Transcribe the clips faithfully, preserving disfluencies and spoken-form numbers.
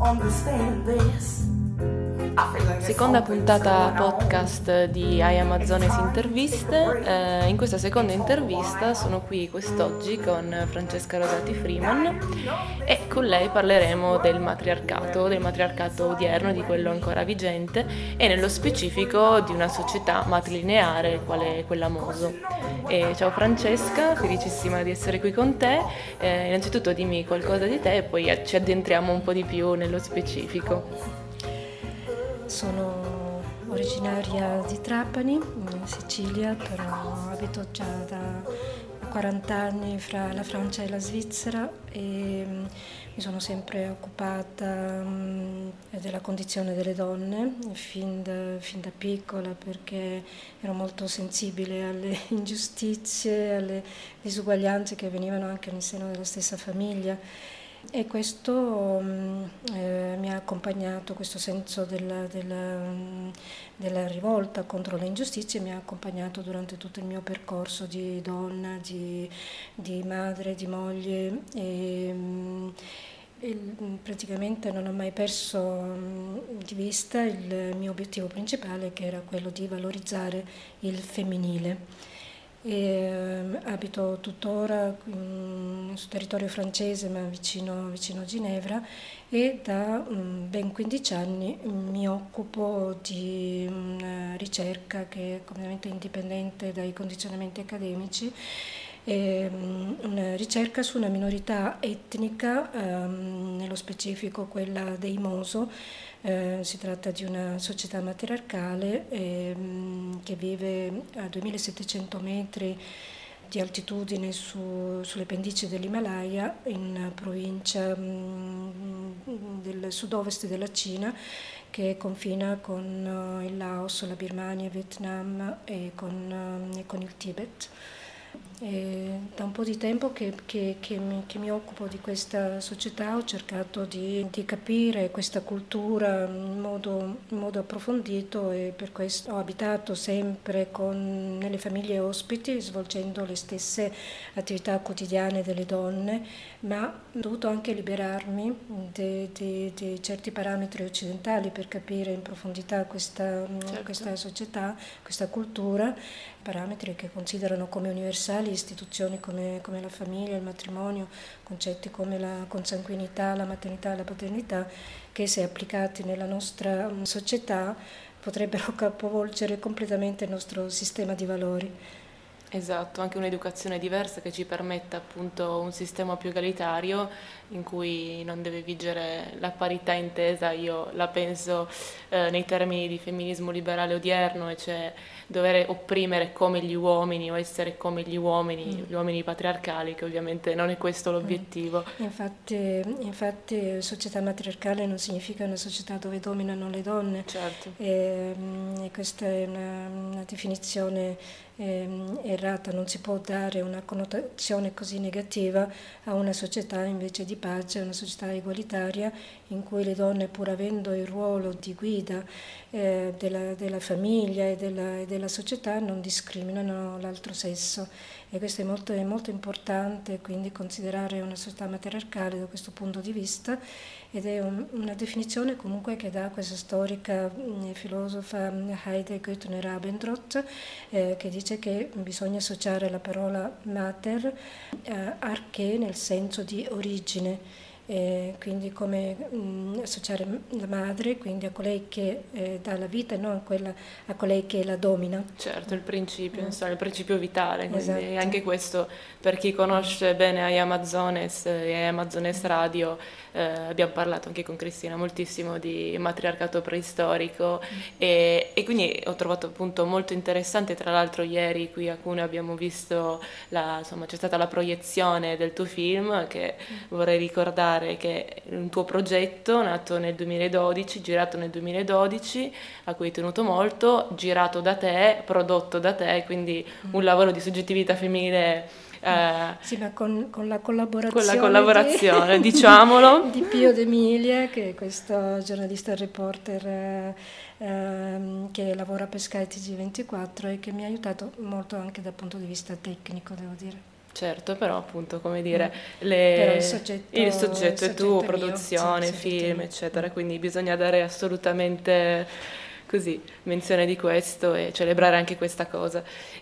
Seconda puntata podcast di I Am Amazones Interviste. Eh, in questa seconda intervista sono qui quest'oggi con Francesca Rosati Freeman e con lei parleremo del matriarcato, del matriarcato odierno, di quello ancora vigente e nello specifico di una società matrilineare quale è quella Moso. E ciao Francesca, felicissima di essere qui con te. Eh, innanzitutto dimmi qualcosa di te e poi ci addentriamo un po' di più nello specifico. Sono originaria di Trapani, in Sicilia, però abito già da quaranta anni fra la Francia e la Svizzera e mi sono sempre occupata della condizione delle donne fin da, fin da piccola, perché ero molto sensibile alle ingiustizie, alle disuguaglianze che avvenivano anche nel seno della stessa famiglia. E questo eh, mi ha accompagnato, questo senso della, della, della rivolta contro le ingiustizie mi ha accompagnato durante tutto il mio percorso di donna, di, di madre, di moglie e, e praticamente non ho mai perso di vista il mio obiettivo principale, che era quello di valorizzare il femminile. E, abito tuttora um, su territorio francese, ma vicino, vicino a Ginevra, e da um, ben quindici anni mi occupo di una ricerca che è completamente indipendente dai condizionamenti accademici, e, um, una ricerca su una minorità etnica, um, nello specifico quella dei Moso. Eh, si tratta di una società matriarcale eh, che vive a duemilasettecento metri di altitudine su, sulle pendici dell'Himalaya, in provincia mh, del sud-ovest della Cina, che confina con uh, il Laos, la Birmania, il Vietnam e con, uh, e con il Tibet. E da un po' di tempo che, che, che, mi, che mi occupo di questa società, ho cercato di, di capire questa cultura in modo, in modo approfondito, e per questo ho abitato sempre con, nelle famiglie ospiti, svolgendo le stesse attività quotidiane delle donne, ma ho dovuto anche liberarmi di certi parametri occidentali per capire in profondità questa, certo. questa società, questa cultura, parametri che considerano come universali istituzioni come, come la famiglia, il matrimonio, concetti come la consanguinità, la maternità e la paternità, che se applicati nella nostra società potrebbero capovolgere completamente il nostro sistema di valori. Esatto, anche un'educazione diversa che ci permetta appunto un sistema più egalitario in cui non deve vigere la parità intesa, io la penso eh, nei termini di femminismo liberale odierno, e cioè dover opprimere come gli uomini o essere come gli uomini, mm. gli uomini patriarcali, che ovviamente non è questo l'obiettivo. Mm. Infatti, infatti società matriarcale non significa una società dove dominano le donne, certo. e, e questa è una, una definizione eh, errata, non si può dare una connotazione così negativa a una società invece di pace, una società egualitaria in cui le donne, pur avendo il ruolo di guida eh, della, della famiglia e della, e della società, non discriminano l'altro sesso. E questo è molto, è molto importante, quindi considerare una società matriarcale da questo punto di vista, ed è un, una definizione comunque che dà questa storica mh, filosofa Heide Göttner Abendroth, eh, che dice che bisogna associare la parola mater eh, arché nel senso di origine. Eh, quindi come mh, associare la madre quindi a colei che eh, dà la vita e non a, quella, a colei che la domina. Certo, il principio, mm. insomma, il principio vitale, quindi esatto. Anche questo, per chi conosce bene I Am Amazones e I Am Amazones Radio, eh, abbiamo parlato anche con Cristina moltissimo di matriarcato preistorico mm. e, e quindi ho trovato appunto molto interessante. Tra l'altro ieri qui a Cuneo abbiamo visto, la, insomma c'è stata la proiezione del tuo film, che mm. vorrei ricordare che è un tuo progetto nato nel duemiladodici, girato nel duemiladodici, a cui hai tenuto molto, girato da te, prodotto da te, quindi un lavoro di soggettività femminile. Eh, sì, ma con, con la collaborazione, con la collaborazione di, diciamolo, di Pio D'Emilia, che è questo giornalista e reporter eh, ehm, che lavora per Sky T G ventiquattro e che mi ha aiutato molto anche dal punto di vista tecnico, devo dire. Certo, però appunto, come dire, Mm. le- Però il soggetto, il il soggetto è soggetto tuo, è mio, sì, il produzione, soggetto è film, mio. eccetera, Mm. quindi bisogna dare assolutamente così menzione di questo e celebrare anche questa cosa.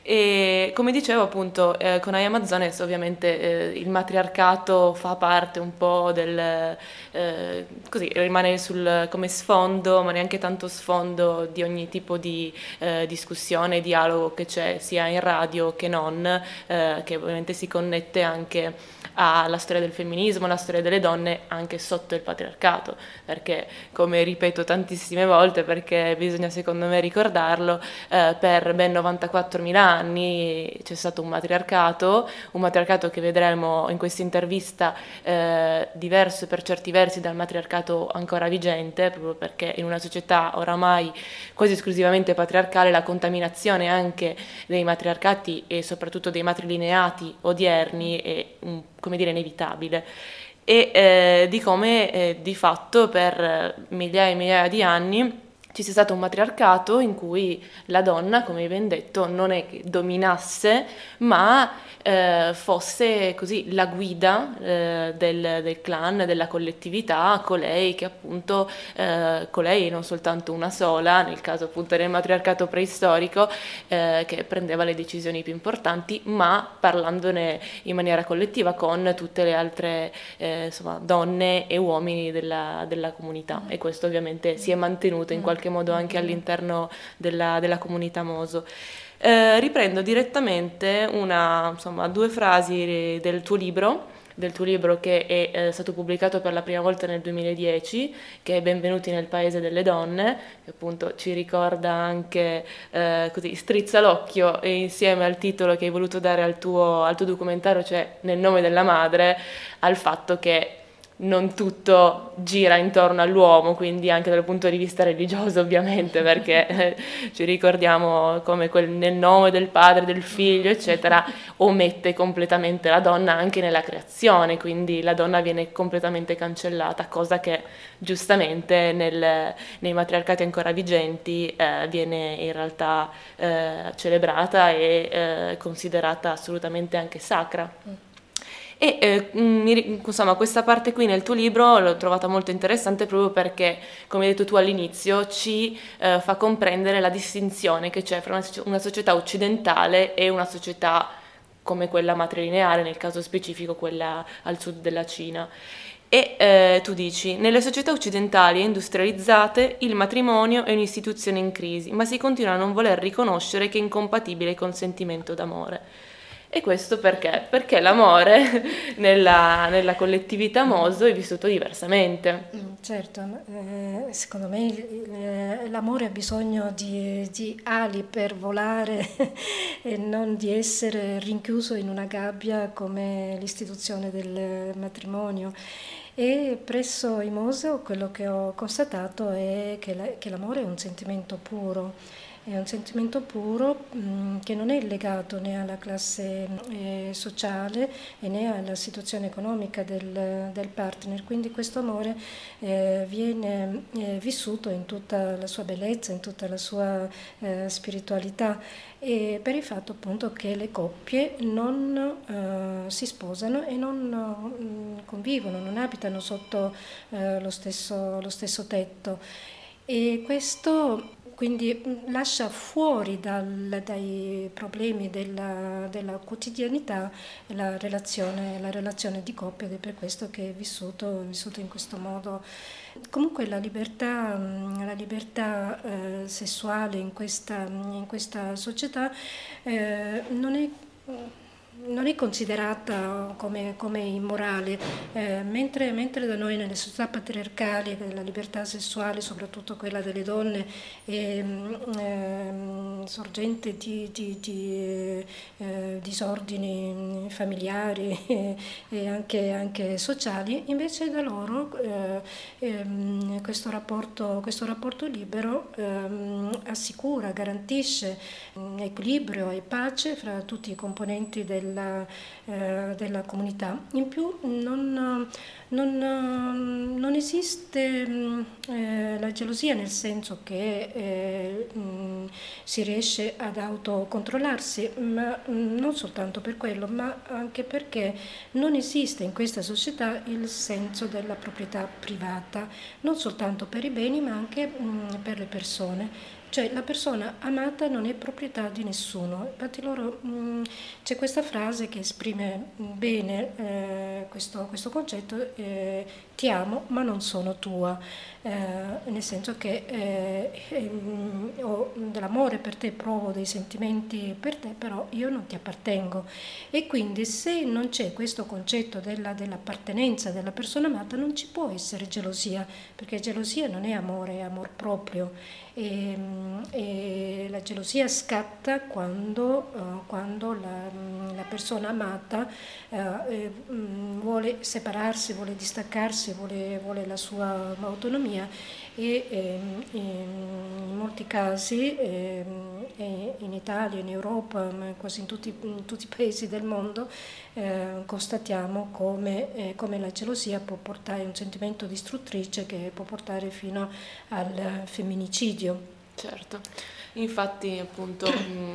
E come dicevo appunto, eh, con I Am Amazones ovviamente eh, il matriarcato fa parte un po' del, eh, così rimane sul, come sfondo, ma neanche tanto sfondo di ogni tipo di eh, discussione, dialogo che c'è sia in radio che non, eh, che ovviamente si connette anche alla storia del femminismo, alla storia delle donne anche sotto il patriarcato, perché come ripeto tantissime volte, perché bisogna secondo me ricordarlo, eh, per ben novantaquattromila anni c'è stato un matriarcato, un matriarcato che vedremo in questa intervista eh, diverso per certi versi dal matriarcato ancora vigente, proprio perché in una società oramai quasi esclusivamente patriarcale la contaminazione anche dei matriarcati e soprattutto dei matrilineati odierni è un, come dire, inevitabile e eh, di come eh, di fatto per migliaia e migliaia di anni ci sia stato un matriarcato in cui la donna, come hai ben detto, non è che dominasse, ma eh, fosse così la guida eh, del, del clan, della collettività, colei che appunto, eh, colei non soltanto una sola, nel caso appunto del matriarcato preistorico, eh, che prendeva le decisioni più importanti, ma parlandone in maniera collettiva con tutte le altre eh, insomma, donne e uomini della, della comunità e questo ovviamente si è mantenuto in qualche modo anche all'interno della, della comunità Moso. Eh, riprendo direttamente una, insomma, due frasi del tuo libro, del tuo libro che è eh, stato pubblicato per la prima volta nel duemiladieci, che è Benvenuti nel Paese delle Donne, che appunto ci ricorda anche, eh, così, strizza l'occhio e insieme al titolo che hai voluto dare al tuo, al tuo documentario, cioè Nel nome della madre, al fatto che non tutto gira intorno all'uomo, quindi anche dal punto di vista religioso ovviamente, perché eh, ci ricordiamo come quel nel nome del padre, del figlio, eccetera, omette completamente la donna anche nella creazione, quindi la donna viene completamente cancellata, cosa che giustamente nel, nei matriarcati ancora vigenti eh, viene in realtà eh, celebrata e eh, considerata assolutamente anche sacra. E eh, mi- insomma, questa parte qui nel tuo libro l'ho trovata molto interessante proprio perché, come hai detto tu all'inizio, ci eh, fa comprendere la distinzione che c'è fra una, soci- una società occidentale e una società come quella matrilineare, nel caso specifico quella al sud della Cina. E eh, tu dici, nelle società occidentali e industrializzate il matrimonio è un'istituzione in crisi, ma si continua a non voler riconoscere che è incompatibile col sentimento d'amore. E questo perché? Perché l'amore nella, nella collettività Moso è vissuto diversamente. Mm, certo, eh, secondo me il- il- l'amore ha bisogno di, di ali per volare e non di essere rinchiuso in una gabbia come l'istituzione del matrimonio. E presso i Moso quello che ho constatato è che, la- che l'amore è un sentimento puro. È un sentimento puro mh, che non è legato né alla classe eh, sociale e né alla situazione economica del, del partner, quindi questo amore eh, viene eh, vissuto in tutta la sua bellezza, in tutta la sua eh, spiritualità e per il fatto appunto che le coppie non eh, si sposano e non eh, convivono, non abitano sotto eh, lo stesso, lo stesso tetto. E questo quindi mh, lascia fuori dal- dai problemi della, della quotidianità la relazione, la relazione di coppia ed è per questo che è vissuto, è vissuto in questo modo. Comunque la libertà, mh, la libertà eh, sessuale in questa, in questa società eh, non è non è considerata come, come immorale, eh, mentre, mentre da noi nelle società patriarcali la libertà sessuale, soprattutto quella delle donne, è mm, ehm, sorgente di, di- di, eh, disordini familiari e, e anche, anche sociali, invece da loro eh, ehm, questo rapporto, questo rapporto libero ehm, assicura, garantisce mm, equilibrio e pace fra tutti i componenti della, eh, della comunità. In più non, non, non esiste mh, eh, la gelosia nel senso che eh, mh, si riesce ad autocontrollarsi, ma mh, non soltanto per quello, ma anche perché non esiste in questa società il senso della proprietà privata, non soltanto per i beni ma anche mh, per le persone. Cioè la persona amata non è proprietà di nessuno. Infatti loro, mh, c'è questa frase che esprime bene eh, questo, questo concetto, eh, ti amo ma non sono tua, eh, nel senso che eh, eh, ho dell'amore per te, provo dei sentimenti per te, però io non ti appartengo. E quindi se non c'è questo concetto della, dell'appartenenza della persona amata non ci può essere gelosia, perché gelosia non è amore, è amor proprio. E, e la gelosia scatta quando, uh, quando la, la persona amata uh, eh, vuole separarsi, vuole distaccarsi, vuole, vuole la sua autonomia e eh, in molti casi, eh, in Italia, in Europa, ma quasi in tutti, in tutti i paesi del mondo, eh, constatiamo come, eh, come la gelosia può portare un sentimento distruttrice che può portare fino al femminicidio. Certo, infatti appunto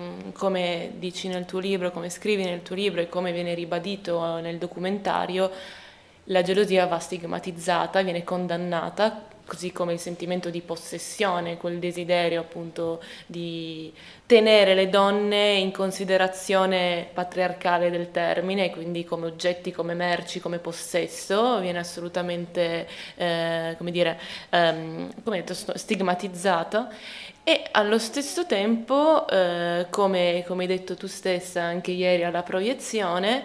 come dici nel tuo libro, come scrivi nel tuo libro e come viene ribadito nel documentario, la gelosia va stigmatizzata, viene condannata, così come il sentimento di possessione, quel desiderio appunto di tenere le donne in considerazione patriarcale del termine, quindi come oggetti, come merci, come possesso, viene assolutamente, eh, come dire, ehm, come detto, stigmatizzato. E allo stesso tempo, eh, come, come hai detto tu stessa anche ieri alla proiezione,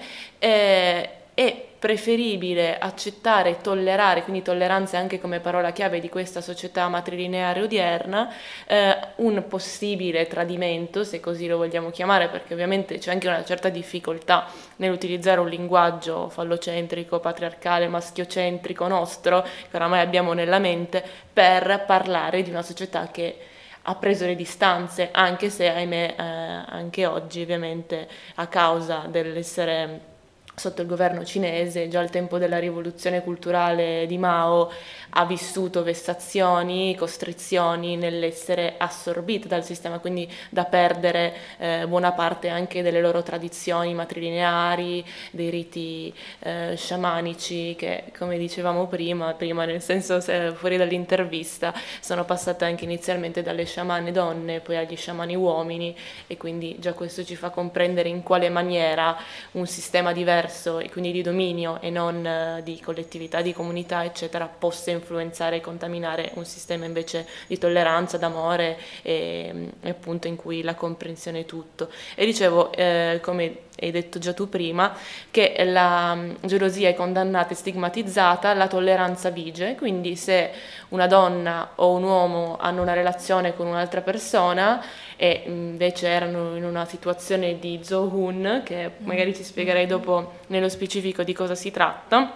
eh, è preferibile accettare e tollerare, quindi tolleranza anche come parola chiave di questa società matrilineare odierna, eh, un possibile tradimento, se così lo vogliamo chiamare, perché ovviamente c'è anche una certa difficoltà nell'utilizzare un linguaggio fallocentrico, patriarcale, maschiocentrico nostro, che oramai abbiamo nella mente, per parlare di una società che ha preso le distanze, anche se, ahimè, eh, anche oggi ovviamente a causa dell'essere sotto il governo cinese, già al tempo della rivoluzione culturale di Mao, ha vissuto vessazioni, costrizioni nell'essere assorbita dal sistema, quindi da perdere eh, buona parte anche delle loro tradizioni matrilineari, dei riti eh, sciamanici che, come dicevamo prima, prima nel senso se, fuori dall'intervista, sono passate anche inizialmente dalle sciamane donne, poi agli sciamani uomini, e quindi già questo ci fa comprendere in quale maniera un sistema diverso e quindi di dominio e non eh, di collettività, di comunità, eccetera, possa influenzare e contaminare un sistema invece di tolleranza, d'amore e, e appunto in cui la comprensione è tutto. E dicevo, eh, come hai detto già tu prima, che la gelosia è condannata e stigmatizzata, la tolleranza vige, quindi se una donna o un uomo hanno una relazione con un'altra persona e invece erano in una situazione di Zohun, che magari ti spiegherei dopo nello specifico di cosa si tratta,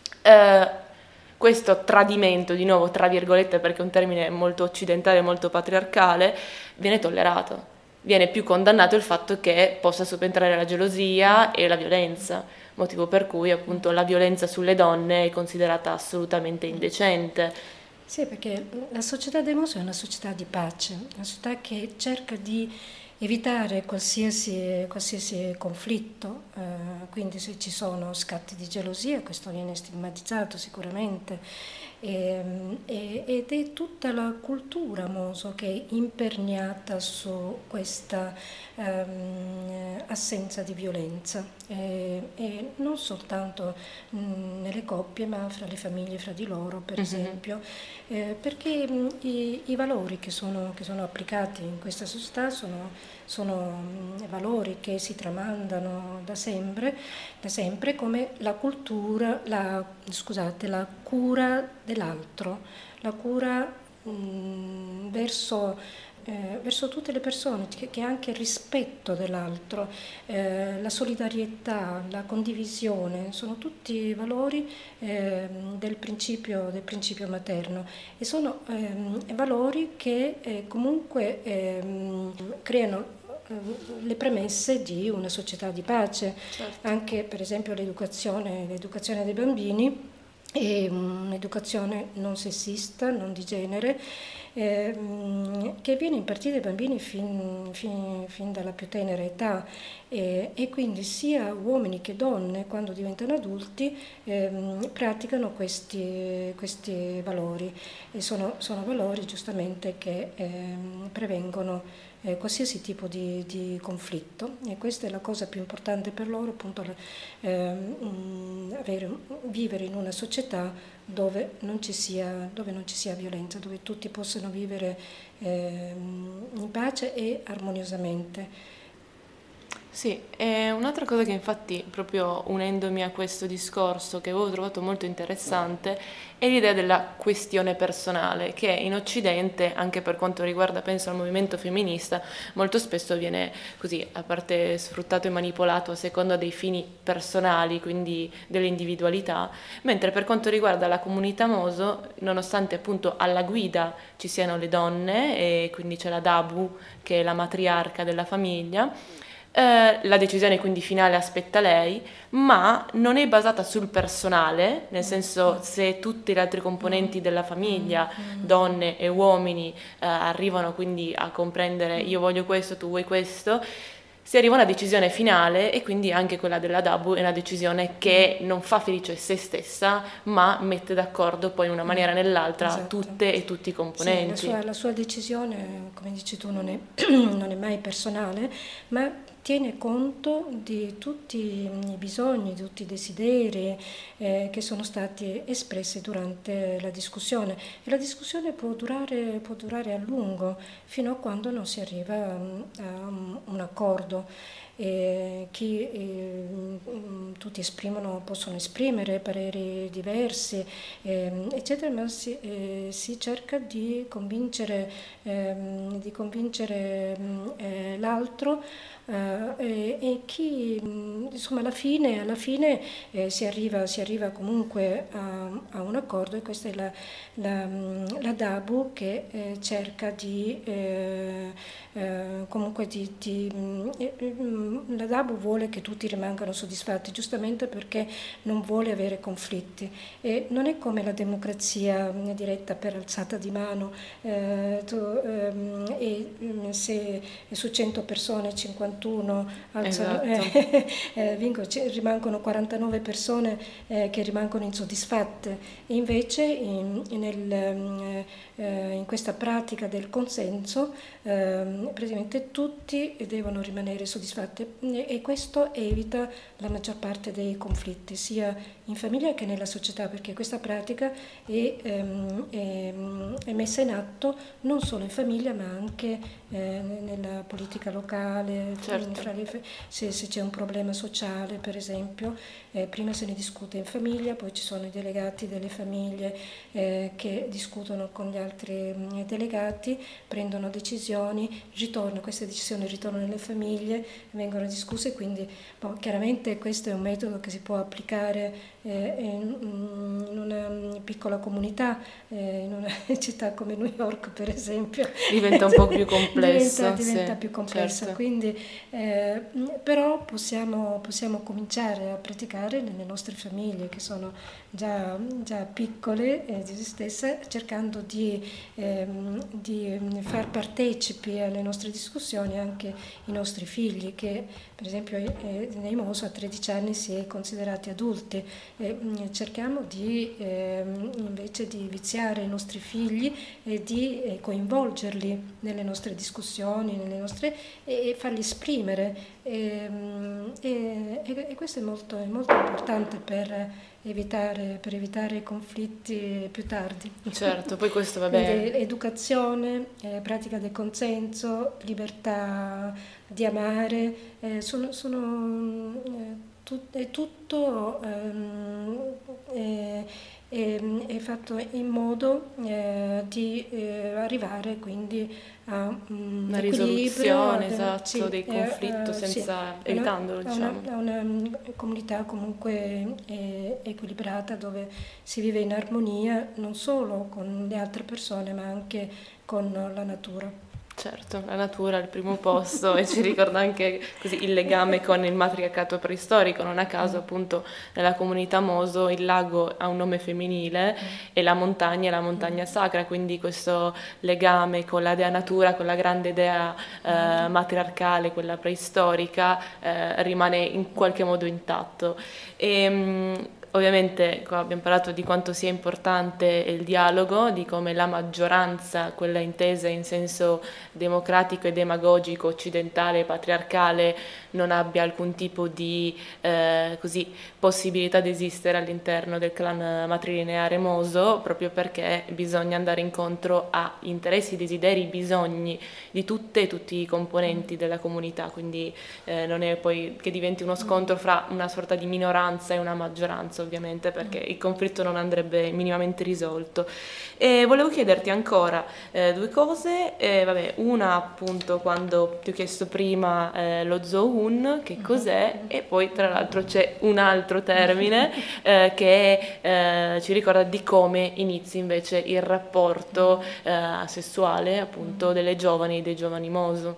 eh, questo tradimento, di nuovo tra virgolette perché è un termine molto occidentale, molto patriarcale, viene tollerato. Viene più condannato il fatto che possa subentrare la gelosia e la violenza, motivo per cui appunto la violenza sulle donne è considerata assolutamente indecente. Sì, perché la società demos è una società di pace, una società che cerca di evitare qualsiasi, qualsiasi conflitto, eh, quindi se ci sono scatti di gelosia, questo viene stigmatizzato sicuramente, e, e, ed è tutta la cultura Moso che è imperniata su questa ehm, assenza di violenza, e, e non soltanto mh, nelle coppie ma fra le famiglie, fra di loro per mm-hmm. esempio, eh, perché mh, i, i valori che sono, che sono applicati in questa società sono, sono mh, valori che si tramandano da sempre, da sempre come la cultura, la, scusate, la cura dell'altro, la cura mh, verso Eh, verso tutte le persone, che, che anche il rispetto dell'altro, eh, la solidarietà, la condivisione, sono tutti valori eh, del principio, del principio materno, e sono eh, valori che eh, comunque eh, creano le premesse di una società di pace. Certo. Anche per esempio l'educazione, l'educazione dei bambini e un'educazione non sessista, non di genere, eh, che viene impartita ai bambini fin, fin, fin dalla più tenera età, eh, e quindi sia uomini che donne, quando diventano adulti, eh, praticano questi, questi valori, e sono, sono valori giustamente che eh, prevengono eh, qualsiasi tipo di, di conflitto, e questa è la cosa più importante per loro, appunto, eh, avere, vivere in una società dove non ci sia, dove non ci sia violenza, dove tutti possano vivere eh, in pace e armoniosamente. Sì, e un'altra cosa che infatti, proprio unendomi a questo discorso, che avevo trovato molto interessante, è l'idea della questione personale, che in Occidente, anche per quanto riguarda, penso, al movimento femminista, molto spesso viene così, a parte sfruttato e manipolato a seconda dei fini personali, quindi dell'individualità, mentre per quanto riguarda la comunità Moso, nonostante appunto alla guida ci siano le donne, e quindi c'è la Dabu, che è la matriarca della famiglia, Eh, la decisione quindi finale aspetta lei, ma non è basata sul personale, nel senso, se tutti gli altri componenti della famiglia, donne e uomini, eh, arrivano quindi a comprendere io voglio questo, tu vuoi questo, si arriva a una decisione finale, e quindi anche quella della Dabu è una decisione che non fa felice se stessa, ma mette d'accordo poi in una maniera o nell'altra, Esatto. tutte e tutti i componenti. Sì, la sua, la sua decisione, come dici tu, non è, non è mai personale, ma tiene conto di tutti i bisogni, di tutti i desideri eh, che sono stati espressi durante la discussione. E la discussione può durare, può durare a lungo, fino a quando non si arriva a un accordo. Eh, chi, eh, tutti esprimono, possono esprimere pareri diversi, eh, eccetera, ma si, eh, si cerca di convincere, eh, di convincere eh, l'altro. Uh, e, e chi, insomma, alla fine, alla fine eh, si, arriva, si arriva comunque a, a un accordo, e questa è la, la, la Dabu che eh, cerca di eh, eh, comunque di, di eh, la Dabu vuole che tutti rimangano soddisfatti, giustamente perché non vuole avere conflitti, e non è come la democrazia diretta per alzata di mano, eh, tu, ehm, e se su cento persone cinquantuno alzano, Esatto. eh, eh, vincono, rimangono quarantanove persone eh, che rimangono insoddisfatte, e invece in, nel, eh, in questa pratica del consenso eh, praticamente tutti devono rimanere soddisfatti, e questo evita la maggior parte dei conflitti sia in famiglia che nella società, perché questa pratica è, ehm, è, è messa in atto non solo in famiglia ma anche eh, nella politica locale. Certo. Fra le, se, se c'è un problema sociale, per esempio, eh, prima se ne discute in famiglia, poi ci sono i delegati delle famiglie eh, che discutono con gli altri mh, delegati, prendono decisioni, ritornano, queste decisioni ritornano nelle famiglie, vengono discusse, quindi boh, chiaramente questo è un metodo che si può applicare eh, in, in una piccola comunità, eh, in una città come New York per esempio. Diventa un po' più complesso. diventa, diventa sì, più complessa, certo. quindi eh, però possiamo, possiamo cominciare a praticare nelle nostre famiglie che sono già, già piccole eh, di se stesse, cercando di, ehm, di far partecipi alle nostre discussioni anche i nostri figli, che per esempio eh, nei Moso a tredici anni si è considerati adulti, e cerchiamo di eh, invece di viziare i nostri figli e di eh, coinvolgerli nelle nostre discussioni, nelle nostre, e, e farli esprimere, e, e, e questo è molto, è molto importante per evitare, per evitare conflitti più tardi. Certo, poi questo va bene. Quindi educazione, eh, pratica del consenso, libertà di amare, eh, sono, sono eh, tut, è tutto ehm, è, è, è fatto in modo eh, di eh, arrivare quindi a um, Una equilibrio, risoluzione, ad- esatto, sì, dei eh, conflitti eh, senza, sì, evitandolo, a una, diciamo. a una, a una comunità comunque eh, equilibrata, dove si vive in armonia non solo con le altre persone ma anche con la natura. Certo, la natura al primo posto e ci ricorda anche così il legame con il matriarcato preistorico. Non a caso appunto nella comunità Moso il lago ha un nome femminile e la montagna è la montagna sacra, quindi questo legame con la dea natura, con la grande dea eh, matriarcale, quella preistorica, eh, rimane in qualche modo intatto. E, mh, Ovviamente qua abbiamo parlato di quanto sia importante il dialogo, di come la maggioranza, quella intesa in senso democratico e demagogico, occidentale, patriarcale, non abbia alcun tipo di eh, così, possibilità di esistere all'interno del clan matrilineare Moso, proprio perché bisogna andare incontro a interessi, desideri, bisogni di tutte e tutti i componenti della comunità, quindi eh, non è poi che diventi uno scontro fra una sorta di minoranza e una maggioranza, ovviamente, perché il conflitto non andrebbe minimamente risolto. E volevo chiederti ancora eh, due cose, eh, vabbè, una appunto quando ti ho chiesto prima eh, lo Zohun, che cos'è, e poi tra l'altro c'è un altro termine eh, che eh, ci ricorda di come inizi invece il rapporto eh, sessuale appunto delle giovani e dei giovani Moso.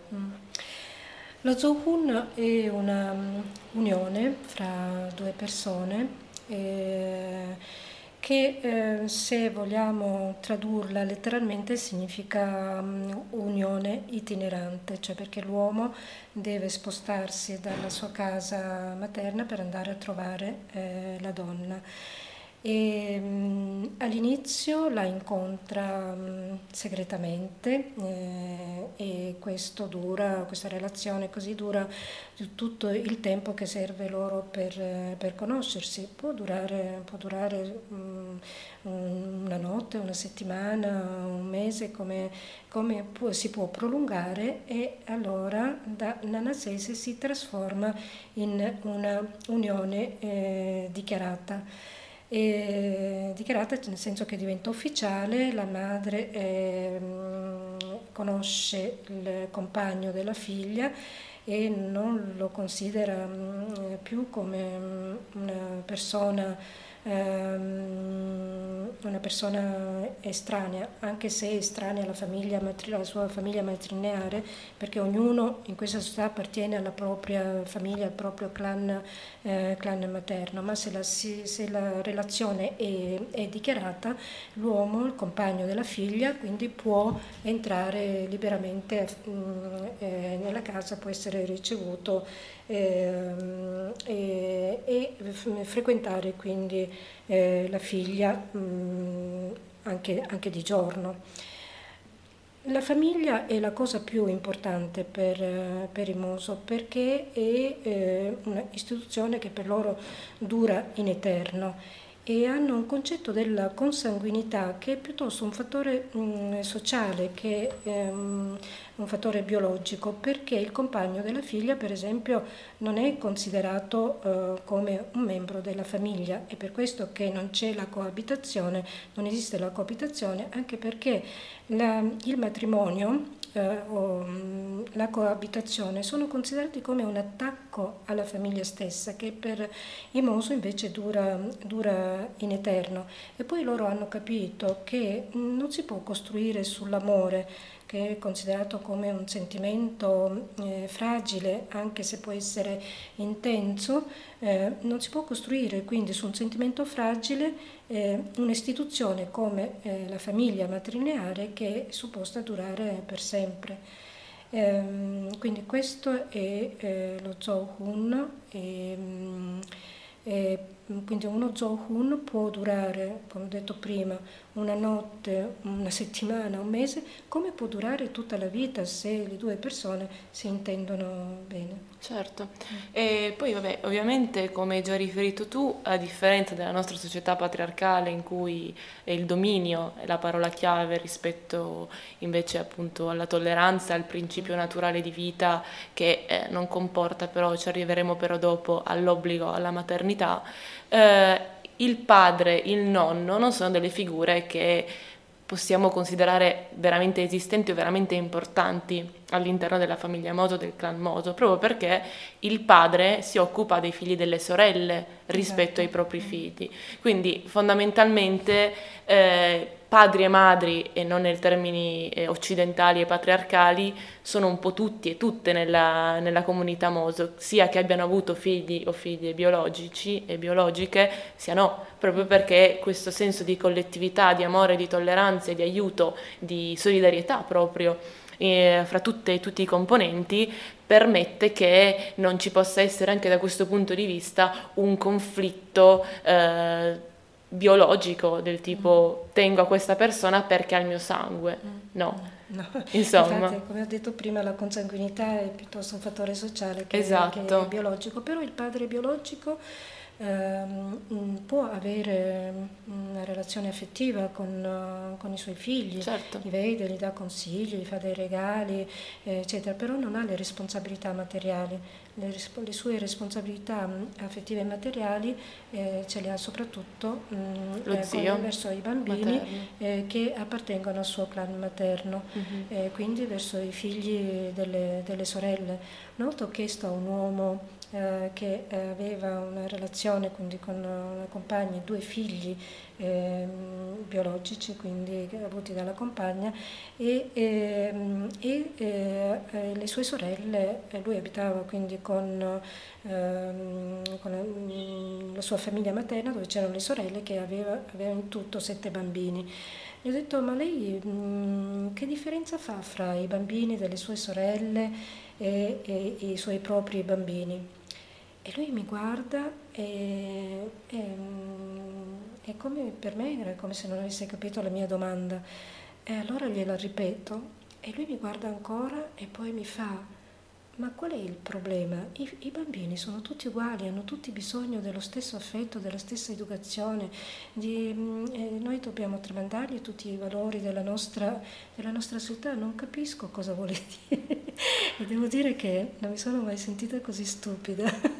Lo Zohun è una um, unione fra due persone eh, che eh, se vogliamo tradurla letteralmente significa um, unione itinerante, cioè perché l'uomo deve spostarsi dalla sua casa materna per andare a trovare eh, la donna. E, um, all'inizio la incontra um, segretamente eh, e questo dura, questa relazione così dura tutto il tempo che serve loro per, per conoscersi. Può durare, può durare um, una notte, una settimana, un mese, come, come può, si può prolungare, e allora da Nanasese si trasforma in una unione eh, dichiarata. E dichiarata nel senso che diventa ufficiale, la madre eh, conosce il compagno della figlia e non lo considera mh, più come una persona, ehm, una persona estranea, anche se estranea alla, famiglia, alla sua famiglia matrilineare, perché ognuno in questa società appartiene alla propria famiglia, al proprio clan, eh, clan materno, ma se la, se la relazione è, è dichiarata, l'uomo, il compagno della figlia, quindi può entrare liberamente mh, eh, nella casa, può essere ricevuto eh, e, e frequentare quindi eh, la figlia mh, anche, anche di giorno. La famiglia è la cosa più importante per, per i Moso, perché è eh, un'istituzione che per loro dura in eterno e hanno un concetto della consanguinità che è piuttosto un fattore mh, sociale che ehm, un fattore biologico, perché il compagno della figlia, per esempio, non è considerato eh, come un membro della famiglia, è per questo che non c'è la coabitazione, non esiste la coabitazione, anche perché la, il matrimonio eh, o mh, la coabitazione sono considerati come un attacco alla famiglia stessa, che per i Moso invece dura, dura in eterno. E poi loro hanno capito che mh, non si può costruire sull'amore, che è considerato come un sentimento eh, fragile, anche se può essere intenso, eh, non si può costruire quindi su un sentimento fragile eh, un'istituzione come eh, la famiglia matrilineare, che è supposta durare per sempre. Ehm, quindi questo è eh, lo Zohun. E, e, quindi uno Zohun può durare, come ho detto prima, una notte, una settimana, un mese, come può durare tutta la vita se le due persone si intendono bene. Certo, e poi vabbè, ovviamente come hai già riferito tu, a differenza della nostra società patriarcale in cui il dominio è la parola chiave rispetto invece appunto alla tolleranza, al principio naturale di vita che eh, non comporta però, ci arriveremo però dopo, all'obbligo alla maternità, eh, il padre, il nonno non sono delle figure che possiamo considerare veramente esistenti o veramente importanti all'interno della famiglia Moso, del clan Moso, proprio perché il padre si occupa dei figli delle sorelle rispetto Esatto. ai propri figli. Quindi fondamentalmente eh, padri e madri, e non nei termini eh, occidentali e patriarcali, sono un po' tutti e tutte nella, nella comunità Moso, sia che abbiano avuto figli o figlie biologici e biologiche, sia no, proprio perché questo senso di collettività, di amore, di tolleranza e di aiuto, di solidarietà proprio eh, fra tutte e tutti i componenti, permette che non ci possa essere anche da questo punto di vista un conflitto eh, biologico del tipo tengo a questa persona perché ha il mio sangue, no. No, Insomma. infatti, come ho detto prima, la consanguinità è piuttosto un fattore sociale che, Esatto. che è biologico, però il padre biologico ehm, può avere una relazione affettiva con, uh, con i suoi figli, Certo. li vede, gli dà consigli, gli fa dei regali, eh, eccetera, però non ha le responsabilità materiali. Le, le sue responsabilità affettive e materiali eh, ce le ha soprattutto mh, eh, con, verso i bambini eh, che appartengono al suo clan materno, mm-hmm. eh, quindi verso i figli delle, delle sorelle. Una volta ho chiesto a un uomo eh, che aveva una relazione quindi con una compagna e due figli eh, biologici, quindi avuti dalla compagna, e, e, e eh, le sue sorelle, lui abitava quindi con, ehm, con la, la sua famiglia materna, dove c'erano le sorelle, che aveva, aveva in tutto sette bambini. Gli ho detto: ma lei mh, che differenza fa fra i bambini delle sue sorelle e, e, e i suoi propri bambini? E lui mi guarda e, e, e come per me era come se non avesse capito la mia domanda. E allora gliela ripeto e lui mi guarda ancora e poi mi fa: ma qual è il problema? I, I bambini sono tutti uguali, hanno tutti bisogno dello stesso affetto, della stessa educazione. Di, eh, noi dobbiamo tramandargli tutti i valori della nostra, della nostra società. Non capisco cosa vuole dire. E devo dire che non mi sono mai sentita così stupida.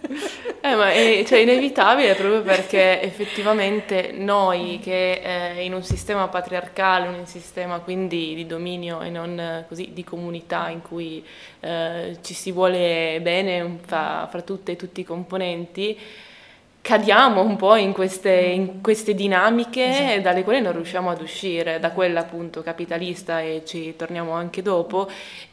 Eh, ma è, cioè, inevitabile proprio perché effettivamente noi che eh, in un sistema patriarcale, in un sistema quindi di dominio e non eh, così di comunità in cui eh, ci si vuole bene fra, fra tutte e tutti i componenti, cadiamo un po' in queste, in queste dinamiche esatto. dalle quali non riusciamo ad uscire, da quella appunto capitalista, e ci torniamo anche dopo,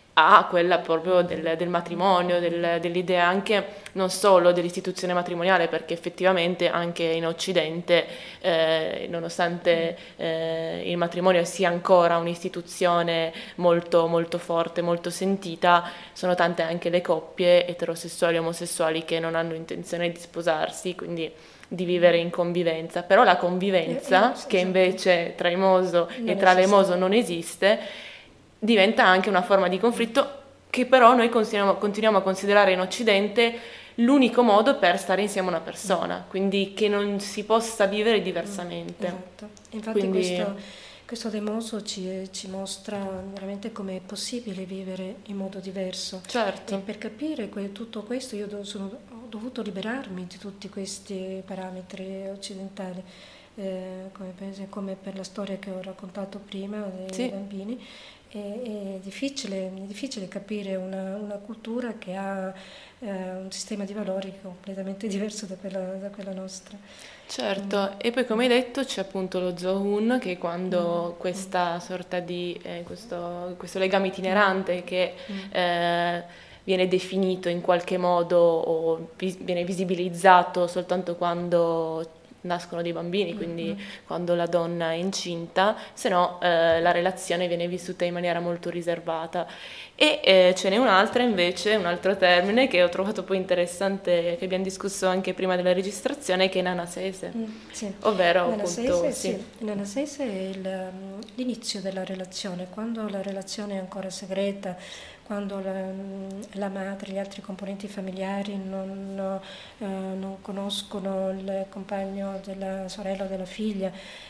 a quella proprio del, del matrimonio, del, dell'idea anche non solo dell'istituzione matrimoniale, perché effettivamente anche in Occidente, eh, nonostante eh, il matrimonio sia ancora un'istituzione molto, molto forte, molto sentita, sono tante anche le coppie eterosessuali e omosessuali che non hanno intenzione di sposarsi, quindi di vivere in convivenza. Però la convivenza, che invece tra i Moso e tra le Moso non esiste, diventa anche una forma di conflitto che però noi continuiamo, continuiamo a considerare in Occidente l'unico modo per stare insieme a una persona, quindi che non si possa vivere diversamente. Esatto. Infatti quindi questo, questo De Moso ci, ci mostra veramente come è possibile vivere in modo diverso. Certo. E per capire que- tutto questo io do, sono, ho dovuto liberarmi di tutti questi parametri occidentali. Eh, come, per, come per la storia che ho raccontato prima dei sì. bambini. È, è, difficile, è difficile capire una, una cultura che ha eh, un sistema di valori completamente diverso da quella, da quella nostra. Certo, mm. e poi come hai detto c'è appunto lo Zohun, che quando mm. questa sorta di eh, questo, questo legame itinerante che mm. eh, viene definito in qualche modo o vis- viene visibilizzato soltanto quando nascono dei bambini, quindi mm-hmm. quando la donna è incinta, se no eh, la relazione viene vissuta in maniera molto riservata. E eh, ce n'è un'altra invece, un altro termine che ho trovato poi interessante, che abbiamo discusso anche prima della registrazione, che è nanasese, mm, sì. ovvero nanasese, appunto... Sì. Sì. Nanasese è il, l'inizio della relazione, quando la relazione è ancora segreta, quando la, la madre e gli altri componenti familiari non, eh, non conoscono il compagno della sorella o della figlia.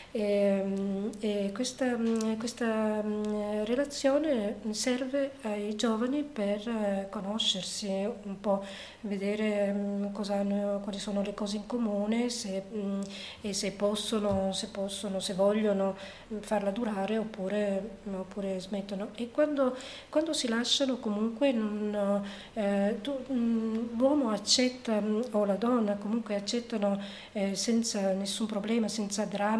E, e questa, questa relazione serve ai giovani per conoscersi un po', vedere cosa hanno, quali sono le cose in comune, se, e se possono, se possono, se vogliono farla durare oppure, oppure smettono. E quando, quando si lasciano comunque non, eh, tu, l'uomo accetta o la donna comunque accettano eh, senza nessun problema, senza drammi,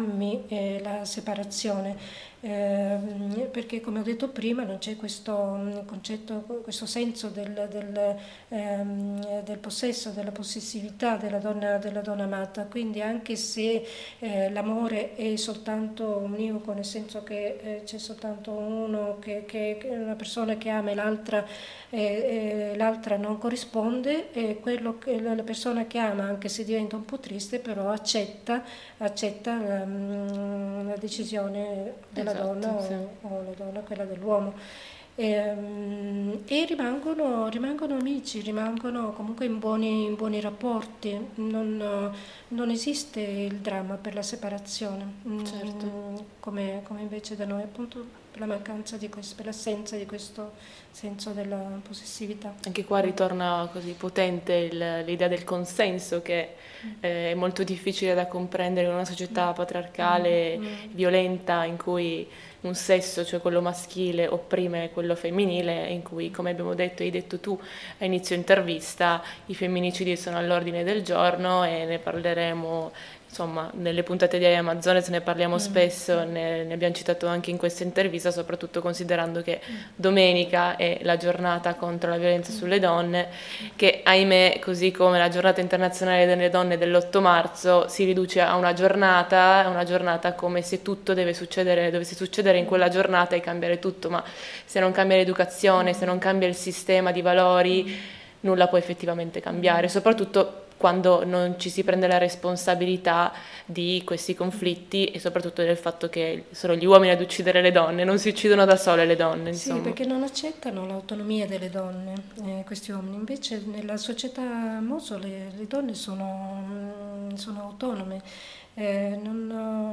eh, la separazione. Eh, perché come ho detto prima non c'è questo concetto, questo senso del, del, ehm, del possesso, della possessività della donna, della donna amata, quindi anche se eh, l'amore è soltanto univoco, nel senso che eh, c'è soltanto uno, che, che, che una persona che ama e l'altra, eh, eh, l'altra non corrisponde, eh, quello che, la persona che ama, anche se diventa un po' triste, però accetta, accetta la, la decisione della Esatto, donna sì. o, o la donna quella dell'uomo. E, e rimangono, rimangono amici, rimangono comunque in buoni, in buoni rapporti, non, non esiste il dramma per la separazione, Certo. mm, come, come invece da noi, appunto per la mancanza di questo, per l'assenza di questo senso della possessività. Anche qua ritorna così potente il- l'idea del consenso, che eh, è molto difficile da comprendere in una società patriarcale, Mm. violenta, in cui un sesso, cioè quello maschile, opprime quello femminile, in cui, come abbiamo detto e hai detto tu a inizio intervista, i femminicidi sono all'ordine del giorno e ne parleremo. Insomma, nelle puntate di Amazones ne parliamo spesso, ne, ne abbiamo citato anche in questa intervista, soprattutto considerando che domenica è la giornata contro la violenza sulle donne, che ahimè, così come la giornata internazionale delle donne dell'otto marzo, si riduce a una giornata, una giornata come se tutto deve succedere, dovesse succedere in quella giornata e cambiare tutto, ma se non cambia l'educazione, se non cambia il sistema di valori, nulla può effettivamente cambiare, soprattutto quando non ci si prende la responsabilità di questi conflitti e soprattutto del fatto che sono gli uomini ad uccidere le donne, non si uccidono da sole le donne, insomma. Sì, perché non accettano l'autonomia delle donne, eh, questi uomini. Invece nella società Moso le, le donne sono, mm, sono autonome, eh, non,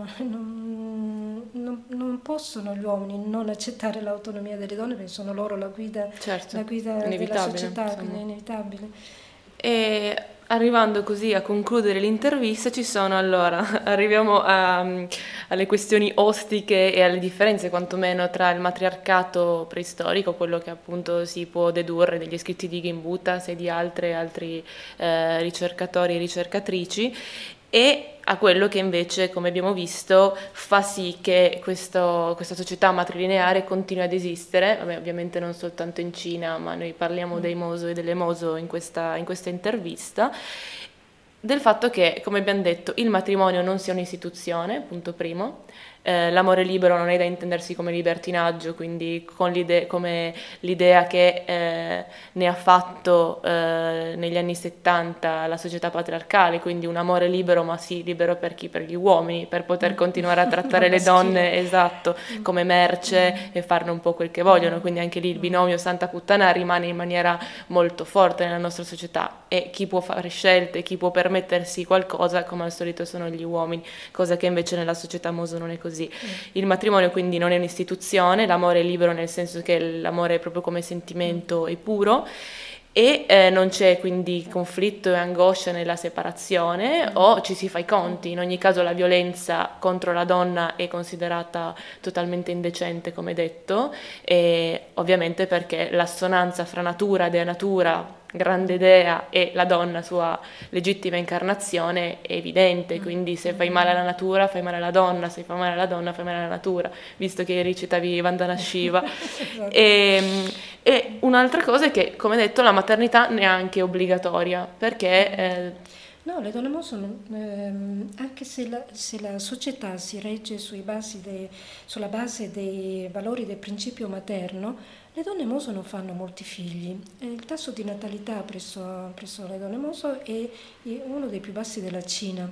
non, non, non possono gli uomini non accettare l'autonomia delle donne perché sono loro la guida, Certo, la guida della inevitabile, società, insomma. quindi è inevitabile. E arrivando così a concludere l'intervista, ci sono allora, arriviamo a, alle questioni ostiche e alle differenze quantomeno tra il matriarcato preistorico, quello che appunto si può dedurre degli scritti di Gimbutas e di altre, altri eh, ricercatori e ricercatrici, e a quello che invece, come abbiamo visto, fa sì che questo, questa società matrilineare continui ad esistere. Vabbè, ovviamente non soltanto in Cina, ma noi parliamo dei Moso e delle Moso in questa, in questa intervista, del fatto che, come abbiamo detto, il matrimonio non sia un'istituzione, punto primo. Eh, l'amore libero non è da intendersi come libertinaggio, quindi con l'ide- come l'idea che eh, ne ha fatto eh, negli anni settanta la società patriarcale, quindi un amore libero, ma sì, libero per chi? Per gli uomini, per poter continuare a trattare le donne, esatto, come merce e farne un po' quel che vogliono, quindi anche lì il binomio santa puttana rimane in maniera molto forte nella nostra società, e chi può fare scelte, chi può permettersi qualcosa, come al solito sono gli uomini, cosa che invece nella società Moso non è così. Il matrimonio quindi non è un'istituzione, l'amore è libero nel senso che l'amore è proprio come sentimento è puro, e eh, non c'è quindi conflitto e angoscia nella separazione, o ci si fa i conti. In ogni caso la violenza contro la donna è considerata totalmente indecente, come detto, e ovviamente perché l'assonanza fra natura, dea natura, grande idea, e la donna, sua legittima incarnazione, è evidente. Quindi se fai male alla natura fai male alla donna, se fai male alla donna fai male alla natura, visto che recitavi Vandana Shiva. e, e un'altra cosa è che, come detto, la maternità neanche è obbligatoria, perché eh, No, le donne Mo sono, ehm, anche se la, se la società si regge sui basi dei- sulla base dei valori del principio materno, le donne Moso non fanno molti figli. Eh, Il tasso di natalità presso, presso le donne Moso è uno dei più bassi della Cina.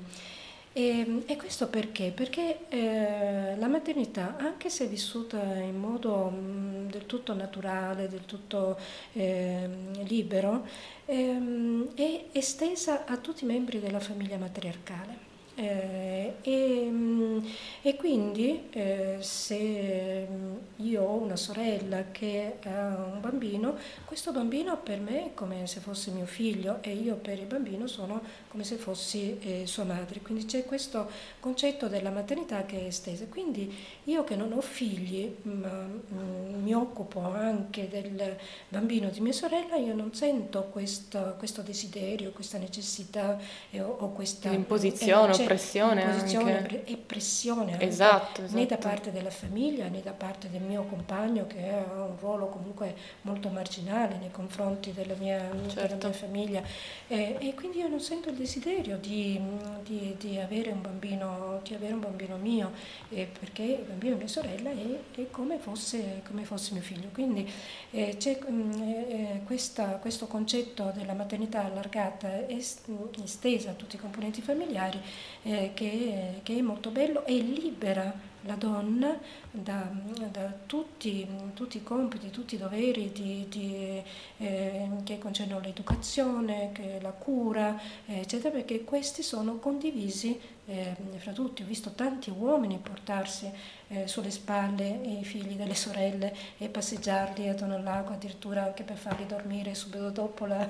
E, e questo perché? Perché eh, la maternità, anche se vissuta in modo mh, del tutto naturale, del tutto ehm, libero, ehm, è estesa a tutti i membri della famiglia matriarcale. Eh, e, mh, e quindi eh, se mh, io ho una sorella che ha un bambino, questo bambino per me è come se fosse mio figlio e io per il bambino sono come se fossi eh, sua madre. Quindi c'è questo concetto della maternità che è estesa. Quindi io che non ho figli, ma mm, mi occupo anche del bambino di mia sorella, io non sento questo, questo desiderio, questa necessità eh, o, o questa imposizione, eh, oppressione imposizione anche. e pressione anche, Esatto, esatto. né da parte della famiglia né da parte del mio compagno che ha un ruolo comunque molto marginale nei confronti della mia, Certo. della mia famiglia eh, e quindi io non sento il desiderio di, di, di avere un bambino di avere un bambino mio eh, perché il bambino di mia sorella è, è come, fosse, come fosse mio figlio. Quindi eh, c'è eh, questa, questo concetto della maternità allargata est, estesa a tutti i componenti familiari eh, che, che è molto bello e libera la donna da, da tutti, tutti i compiti, tutti i doveri di, di, eh, che concernono l'educazione, che la cura, eh, eccetera, perché questi sono condivisi eh, fra tutti. Ho visto tanti uomini portarsi eh, sulle spalle i figli delle sorelle e passeggiarli attorno al lago, addirittura anche per farli dormire subito dopo la,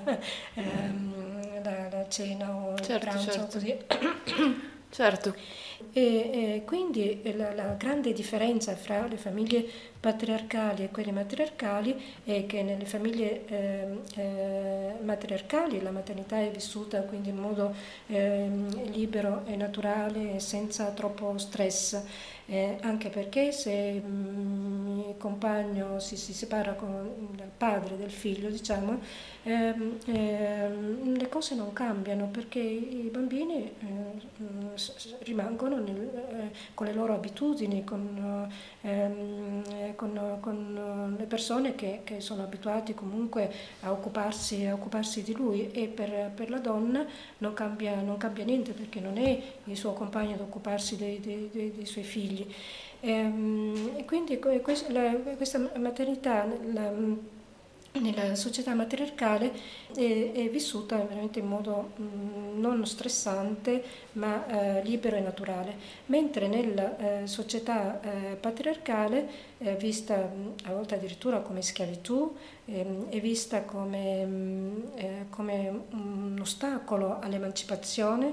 ehm, la, la cena o il Certo, pranzo, certo. così. Certo. E, e quindi la, la grande differenza fra le famiglie patriarcali e quelle matriarcali è che nelle famiglie eh, eh, matriarcali la maternità è vissuta quindi in modo eh, libero e naturale e senza troppo stress, eh, anche perché se mm, il compagno si, si separa con, dal padre del figlio, diciamo, ehm, ehm, le cose non cambiano perché i bambini eh, rimangono nel, eh, con le loro abitudini, con, ehm, con, con le persone che, che sono abituati comunque a occuparsi, a occuparsi di lui e per, per la donna non cambia, non cambia niente perché non è il suo compagno ad occuparsi dei, dei, dei, dei suoi figli. E quindi questa maternità la, nella società matriarcale è, è vissuta veramente in modo mh, non stressante ma eh, libero e naturale, mentre nella eh, società eh, patriarcale è vista mh, a volte addirittura come schiavitù, ehm, è vista come, mh, eh, come un ostacolo all'emancipazione,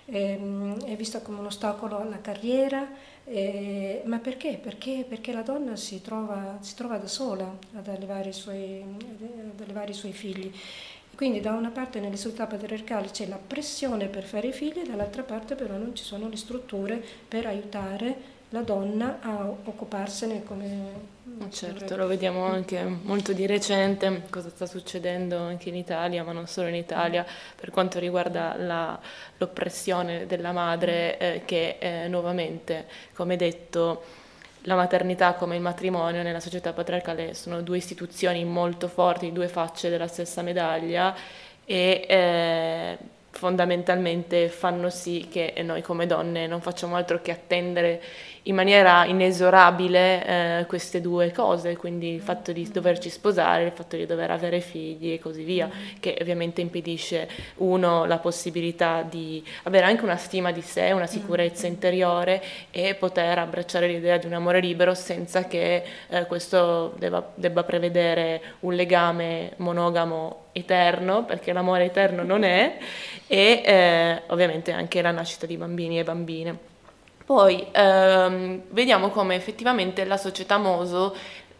ehm, è vista come un ostacolo alla carriera. Eh, ma perché? Perché? Perché la donna si trova, si trova da sola ad allevare i suoi, ad allevare i suoi figli. Quindi da una parte nelle società patriarcali c'è la pressione per fare i figli, dall'altra parte però non ci sono le strutture per aiutare la donna a occuparsene come... Certo, lo vediamo anche molto di recente, cosa sta succedendo anche in Italia, ma non solo in Italia, per quanto riguarda la, l'oppressione della madre, eh, che eh, nuovamente, come detto, la maternità come il matrimonio nella società patriarcale sono due istituzioni molto forti, due facce della stessa medaglia e eh, fondamentalmente fanno sì che noi come donne non facciamo altro che attendere in maniera inesorabile eh, queste due cose, quindi il fatto di doverci sposare, il fatto di dover avere figli e così via, che ovviamente impedisce uno la possibilità di avere anche una stima di sé, una sicurezza interiore e poter abbracciare l'idea di un amore libero senza che eh, questo debba, debba prevedere un legame monogamo eterno, perché l'amore eterno non è, e eh, ovviamente anche la nascita di bambini e bambine. Poi ehm, vediamo come effettivamente la società Moso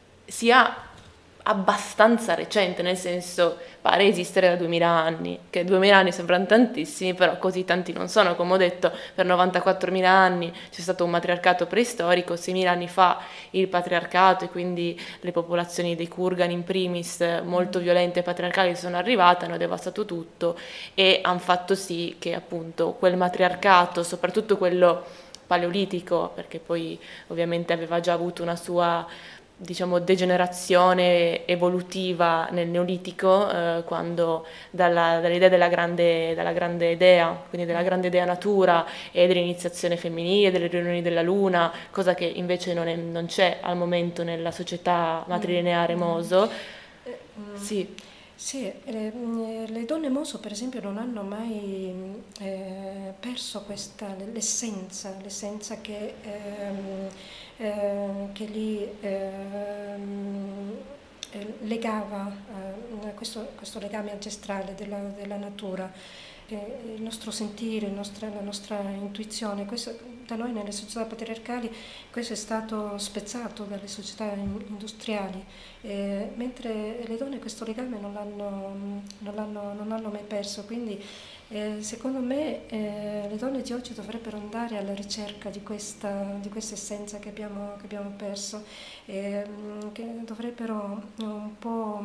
sia abbastanza recente, nel senso pare esistere da duemila anni, che duemila anni sembrano tantissimi, però così tanti non sono. Come ho detto, per novantaquattromila anni c'è stato un matriarcato preistorico, seimila anni fa il patriarcato e quindi le popolazioni dei Kurgan in primis molto violente e patriarcali sono arrivate, hanno devastato tutto e hanno fatto sì che appunto quel matriarcato, soprattutto quello paleolitico, perché poi ovviamente aveva già avuto una sua, diciamo, degenerazione evolutiva nel Neolitico, eh, quando dalla, dall'idea della grande, della grande dea, quindi della grande dea natura e dell'iniziazione femminile, delle riunioni della luna, cosa che invece non, è, non c'è al momento nella società matrilineare Moso. Eh, mm. Sì. Sì, le, le donne Moso per esempio non hanno mai eh, perso questa, l'essenza, l'essenza che, ehm, eh, che li ehm, eh, legava, eh, questo, questo legame ancestrale della, della natura, eh, il nostro sentire, il nostra, la nostra intuizione. Questo, da noi nelle società patriarcali questo è stato spezzato dalle società industriali. Eh, mentre le donne questo legame non l'hanno, non l'hanno, non l'hanno mai perso, quindi eh, secondo me eh, le donne di oggi dovrebbero andare alla ricerca di questa, di questa essenza che abbiamo, che abbiamo perso, eh, che dovrebbero un po'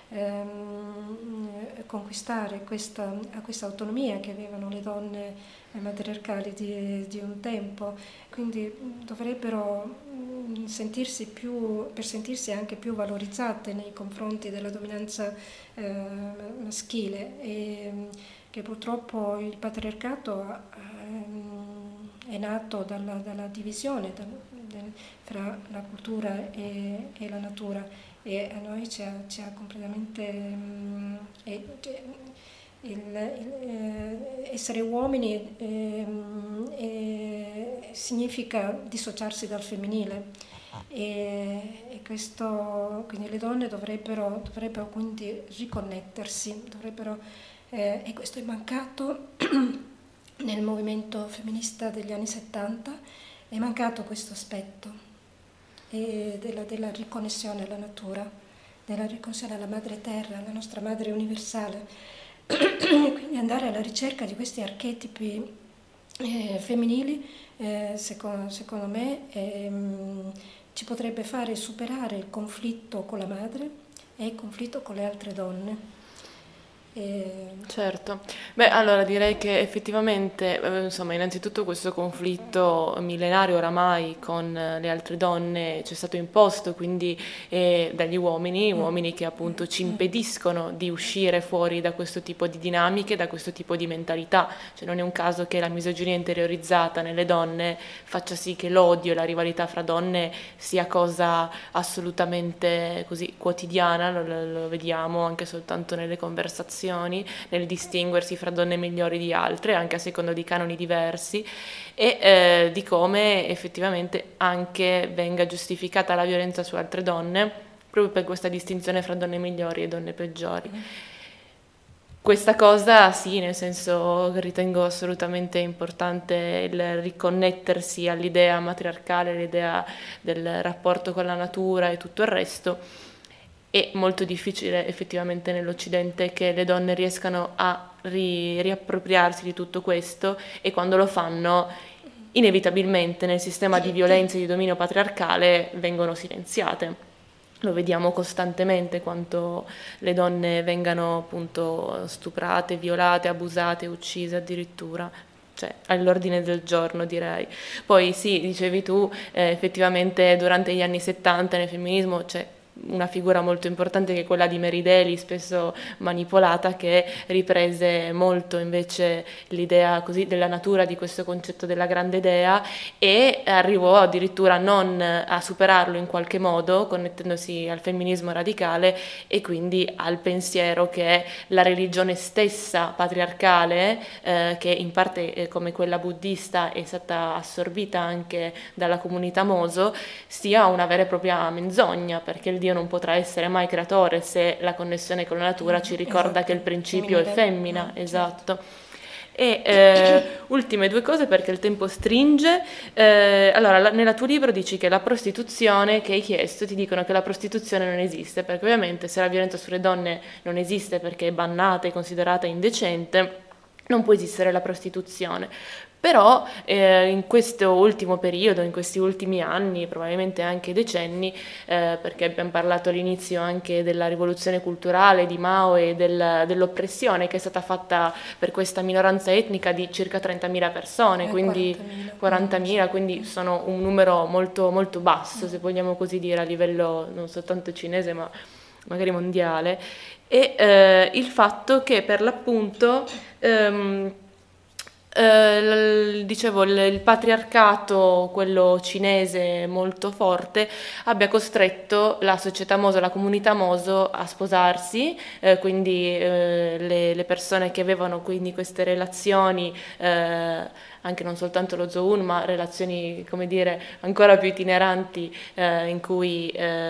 ehm, conquistare questa, questa autonomia che avevano le donne matriarcali di, di un tempo, quindi dovrebbero sentirsi più, per sentirsi anche più valorizzate nei confronti della dominanza eh, maschile, e che purtroppo il patriarcato eh, è nato dalla, dalla divisione da, de, fra la cultura e, e la natura, e a noi ci ha, ci ha completamente mh, e, il, il, eh, essere uomini eh, eh, significa dissociarsi dal femminile, e, e questo, quindi le donne dovrebbero, dovrebbero quindi riconnettersi, dovrebbero, eh, e questo è mancato nel movimento femminista degli anni settanta, è mancato questo aspetto e della, della riconnessione alla natura, della riconnessione alla madre terra, alla nostra madre universale. Quindi andare alla ricerca di questi archetipi eh, femminili, eh, secondo, secondo me, ehm, ci potrebbe fare superare il conflitto con la madre e il conflitto con le altre donne. E... Certo, beh, allora direi che effettivamente, eh, insomma, innanzitutto questo conflitto millenario oramai con eh, le altre donne ci è stato imposto, quindi eh, dagli uomini, uomini che appunto ci impediscono di uscire fuori da questo tipo di dinamiche, da questo tipo di mentalità. Cioè non è un caso che la misoginia interiorizzata nelle donne faccia sì che l'odio e la rivalità fra donne sia cosa assolutamente così quotidiana, lo, lo lo vediamo anche soltanto nelle conversazioni, nel distinguersi fra donne migliori di altre, anche a seconda di canoni diversi, e eh, di come effettivamente anche venga giustificata la violenza su altre donne, proprio per questa distinzione fra donne migliori e donne peggiori. Questa cosa sì, nel senso, ritengo assolutamente importante il riconnettersi all'idea matriarcale, all'idea del rapporto con la natura e tutto il resto. È molto difficile effettivamente nell'Occidente che le donne riescano a ri- riappropriarsi di tutto questo, e quando lo fanno inevitabilmente nel sistema di violenza e di dominio patriarcale vengono silenziate. Lo vediamo costantemente quanto le donne vengano appunto stuprate, violate, abusate, uccise addirittura. Cioè, all'ordine del giorno, direi. Poi sì, dicevi tu, eh, effettivamente durante gli anni settanta nel femminismo c'è una figura molto importante che è quella di Mary Daly, spesso manipolata, che riprese molto invece l'idea così della natura, di questo concetto della grande dea, e arrivò addirittura non a superarlo in qualche modo, connettendosi al femminismo radicale e quindi al pensiero che la religione stessa patriarcale, eh, che in parte eh, come quella buddista è stata assorbita anche dalla comunità Moso, sia una vera e propria menzogna, perché il Dio non potrà essere mai creatore se la connessione con la natura ci ricorda esatto. che il principio è femmina, no, esatto. Certo. E eh, ultime due cose perché il tempo stringe. Eh, allora, la, nella tuo libro dici che la prostituzione che hai chiesto, ti dicono che la prostituzione non esiste, perché ovviamente se la violenza sulle donne non esiste perché è bannata e considerata indecente, non può esistere la prostituzione. Però eh, in questo ultimo periodo, in questi ultimi anni, probabilmente anche decenni, eh, perché abbiamo parlato all'inizio anche della rivoluzione culturale di Mao e del, dell'oppressione che è stata fatta per questa minoranza etnica di circa trentamila persone, eh, quindi quarantamila, quindi sono un numero molto, molto basso, se vogliamo così dire, a livello non soltanto cinese ma magari mondiale, e eh, il fatto che per l'appunto... Ehm, Eh, l- dicevo, il, il patriarcato, quello cinese molto forte, abbia costretto la società Moso, la comunità Moso a sposarsi, eh, quindi eh, le, le persone che avevano quindi queste relazioni, eh, anche non soltanto lo Zoun, ma relazioni, come dire, ancora più itineranti, eh, in cui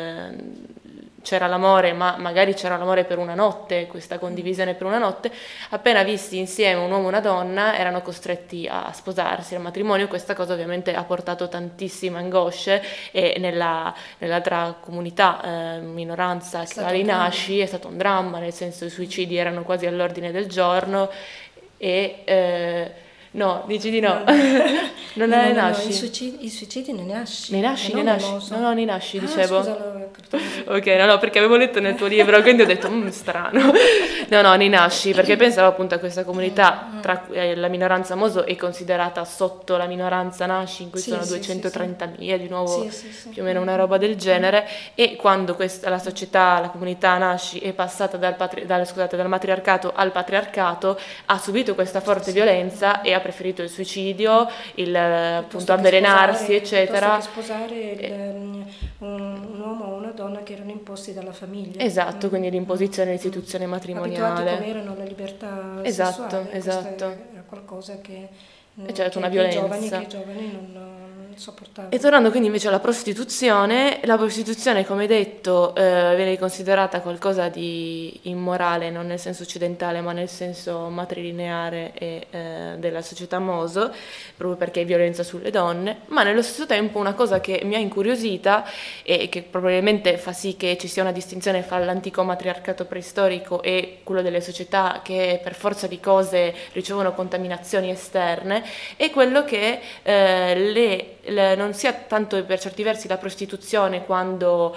eh, c'era l'amore, ma magari c'era l'amore per una notte, questa condivisione per una notte, appena visti insieme un uomo e una donna erano costretti a sposarsi al matrimonio. Questa cosa ovviamente ha portato tantissime angosce e nella, nell'altra comunità, eh, minoranza che ha i Nashi, è stato un dramma, nel senso i suicidi erano quasi all'ordine del giorno e... Eh, no, dici di no, No, no. non No, è no, nei no, no, i Nashi. suicidi, i suicidi nei Nashi, Nei e Nashi, nei non nei Nashi, Moso. no, no, nei Nashi, Ah, dicevo. scusa, l'ho capito. Ok, no, no, perché avevo letto nel tuo libro, quindi ho detto, "Mm, strano." No, no, nei Nashi, perché pensavo appunto a questa comunità, tra cui eh, la minoranza Moso è considerata sotto la minoranza Nashi, in cui Sì, sono sì, sì, sì. duecentotrentamila, di nuovo Sì, sì, sì. più o meno una roba del genere, e quando questa, la società, la comunità Nashi è passata dal, patri- dal, scusate, dal matriarcato al patriarcato, ha subito questa forte violenza e ha preferito il suicidio, il appunto Piuttosto che avvelenarsi, sposare, eccetera. piuttosto che sposare il, Eh, um, un, un uomo o una donna che erano imposti dalla famiglia. Esatto, Mm, quindi l'imposizione mm, dell'istituzione mm. Abituati matrimoniale. come erano alla libertà Esatto, sessuale, questo esatto. era qualcosa che, mm, E certo, che, una che i giovani, che violenza. i giovani non, non sopportavano. E tornando quindi invece alla prostituzione, la prostituzione, come detto, eh, viene considerata qualcosa di immorale, non nel senso occidentale, ma nel senso matrilineare e, eh, della società Moso, proprio perché è violenza sulle donne, ma nello stesso tempo una cosa che mi ha incuriosita e che probabilmente fa sì che ci sia una distinzione fra l'antico matriarcato preistorico e quello delle società che per forza di cose ricevono contaminazioni esterne, è quello che eh, le, le- non sia tanto per certi versi la prostituzione quando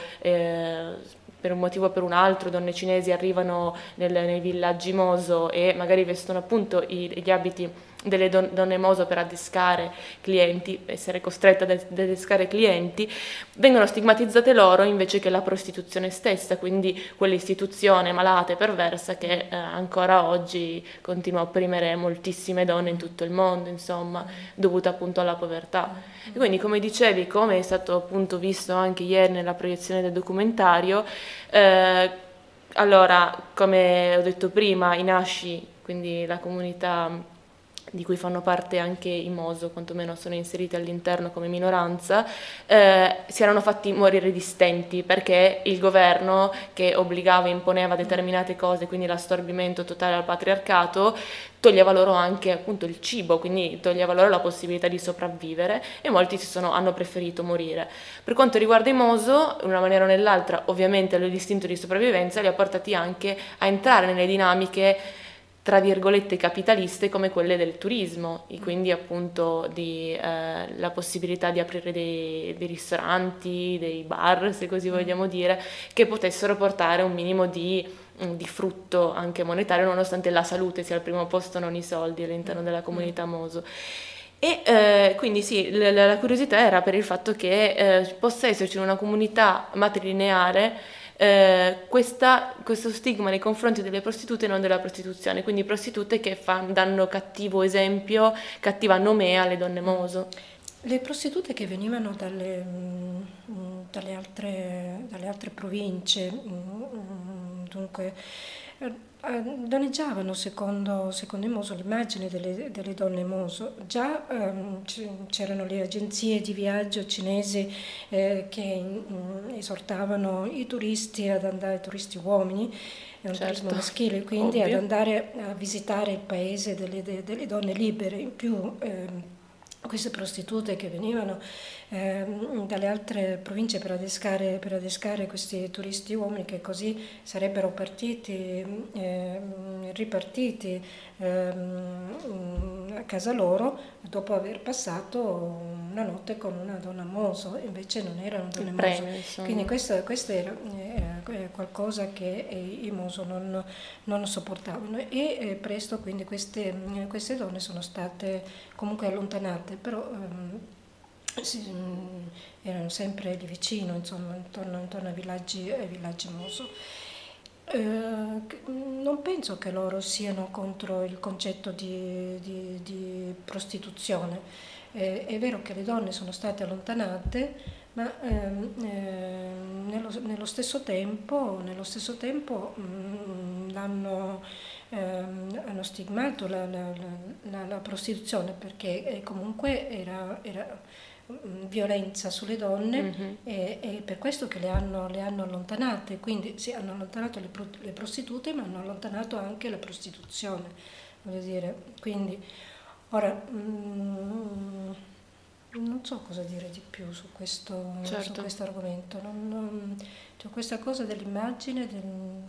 eh, per un motivo o per un altro donne cinesi arrivano nel- nei villaggi Moso e magari vestono appunto i- gli abiti delle don- donne Moso per adescare clienti, essere costrette ad ad adescare clienti, vengono stigmatizzate loro invece che la prostituzione stessa, quindi quell'istituzione malata e perversa che eh, ancora oggi continua a opprimere moltissime donne in tutto il mondo, insomma, dovuta appunto alla povertà. E quindi, come dicevi, come è stato appunto visto anche ieri nella proiezione del documentario, eh, allora, come ho detto prima, i Nashi, quindi la comunità di cui fanno parte anche i Moso, quantomeno sono inseriti all'interno come minoranza, eh, si erano fatti morire di stenti perché il governo che obbligava e imponeva determinate cose, quindi l'assorbimento totale al patriarcato, toglieva loro anche appunto il cibo, quindi toglieva loro la possibilità di sopravvivere e molti si sono, hanno preferito morire. Per quanto riguarda i Moso, in una maniera o nell'altra, ovviamente l'istinto di sopravvivenza li ha portati anche a entrare nelle dinamiche tra virgolette capitaliste come quelle del turismo, e quindi appunto di, eh, la possibilità di aprire dei, dei ristoranti, dei bar, se così vogliamo dire, che potessero portare un minimo di, di frutto anche monetario, nonostante la salute sia al primo posto, non i soldi all'interno della comunità Moso. E eh, quindi sì, la, la curiosità era per il fatto che eh, possa esserci in una comunità matrilineare eh, questa, questo stigma nei confronti delle prostitute e non della prostituzione, quindi prostitute che fan, danno cattivo esempio, cattiva nome alle donne Moso. Le prostitute che venivano dalle, mm, dalle, altre, dalle altre province, mm, dunque, eh, danneggiavano secondo, secondo il Moso l'immagine delle, delle donne Moso. Già ehm, c- c'erano le agenzie di viaggio cinesi eh, che mm, esortavano i turisti ad andare, turisti uomini, è un Certo, turismo maschile, quindi ovvio. ad andare a visitare il paese delle, de- delle donne libere. In più ehm, queste prostitute che venivano ehm, dalle altre province per adescare, per adescare questi turisti uomini che così sarebbero partiti, ehm, ripartiti ehm, a casa loro dopo aver passato una notte con una donna Moso, invece non erano donne Il Moso. premio, insomma. Quindi questo, questo era, era qualcosa che i Moso non, non sopportavano e eh, presto quindi queste, queste donne sono state comunque allontanate, però ehm, sì, erano sempre lì vicino, insomma, intorno, intorno ai villaggi, ai villaggi Moso. Eh, non penso che loro siano contro il concetto di, di- di prostituzione. Eh, è vero che le donne sono state allontanate, ma ehm, ehm, nello, nello stesso tempo, nello stesso tempo mm, l'hanno, ehm, hanno stigmato la, la- la- la- la prostituzione perché eh, comunque era, era mm, violenza sulle donne Mhm. e, e per questo che le hanno, le hanno allontanate, quindi sì, hanno allontanato le, pro- le prostitute, ma hanno allontanato anche la prostituzione, voglio dire. Quindi, ora, mm, non so cosa dire di più su questo, su Certo. questo argomento. Non, non- cioè, questa cosa dell'immagine, del,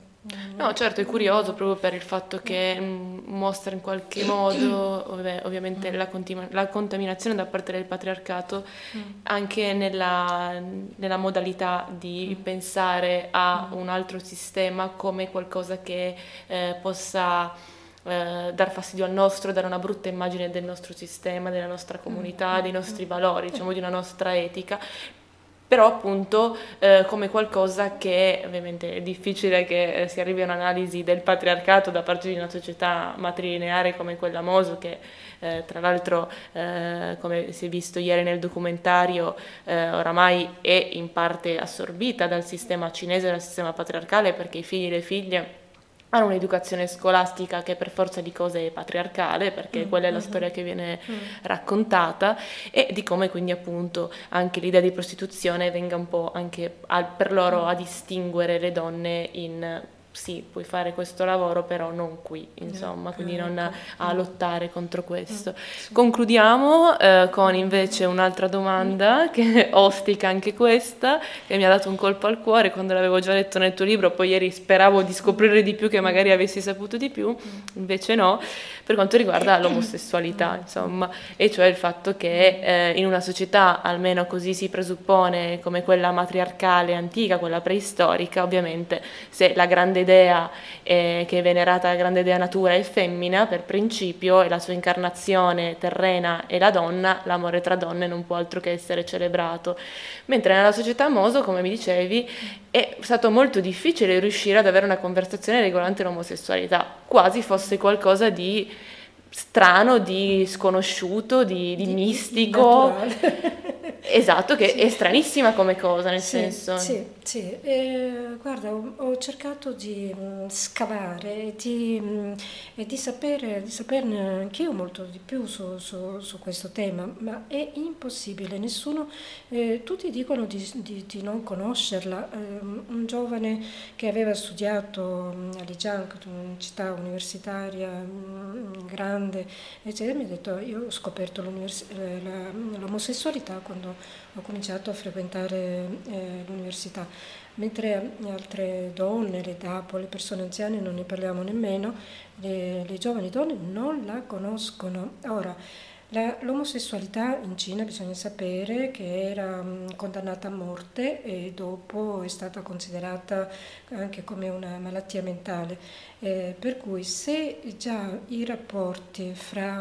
No, certo, è mm, curioso proprio per il fatto che mh, mostra in qualche modo, ov- ovviamente, mm, la, continu- la contaminazione da parte del patriarcato mm, anche nella, nella modalità di mm, pensare a mm, un altro sistema come qualcosa che eh, possa eh, dar fastidio al nostro, dare una brutta immagine del nostro sistema, della nostra mm, comunità, mm, dei mm. nostri valori, Eh, diciamo di una nostra etica. Però appunto eh, come qualcosa che ovviamente è difficile che eh, si arrivi a un'analisi del patriarcato da parte di una società matrilineare come quella Moso, che eh, tra l'altro eh, come si è visto ieri nel documentario eh, oramai è in parte assorbita dal sistema cinese, dal sistema patriarcale, perché i figli e le figlie hanno un'educazione scolastica che per forza di cose è patriarcale, perché mm, quella è la mhm, storia che viene mm, raccontata, e di come quindi appunto anche l'idea di prostituzione venga un po' anche a- per loro mm. a distinguere le donne in sì, puoi fare questo avo, però non qui, Eh, insomma, quindi eh, non ecco. a Mm, lottare contro mm, questo. sì. Concludiamo eh, con invece un'altra Mm, domanda che ostica anche questa, che mi ha dato un colpo al cuore quando l'avevo già letto nel tuo libro, poi ieri speravo di mm, scoprire di più, che mm, magari avessi saputo di più, mm. invece no, per quanto riguarda l'omosessualità, Mm, mm, insomma, e cioè il fatto che mm, eh, in una società, almeno così si presuppone, come quella matriarcale antica, quella preistorica, ovviamente se la grande idea eh, che è venerata la grande dea natura è femmina per principio e la sua incarnazione terrena è la donna, l'amore tra donne non può altro che essere celebrato. Mentre nella società Moso, come mi dicevi, è stato molto difficile riuscire ad avere una conversazione riguardante l'omosessualità, quasi fosse qualcosa di strano, di sconosciuto, di, di Di, di mistico. innaturale. Esatto, che è Sì. stranissima come cosa, nel Sì, senso. sì, sì. Eh, guarda, ho, ho cercato di mm, scavare e di, mm, e di sapere, di saperne anch'io molto di più su, su- su questo tema, ma è impossibile. Nessuno, eh, tutti dicono di, di- di non conoscerla. Eh, un giovane che aveva studiato mm, a Lijiang, una città universitaria mm, grande, eccetera, mi ha detto: io ho scoperto l'univers- eh, la- l'omosessualità quando ho cominciato a frequentare eh, l'università, mentre altre donne, le DAPO, le persone anziane non ne parliamo nemmeno, le, le giovani donne non la conoscono. Ora, la- l'omosessualità in Cina bisogna sapere che era mh, condannata a morte e dopo è stata considerata anche come una malattia mentale. Eh, per cui se già i rapporti fra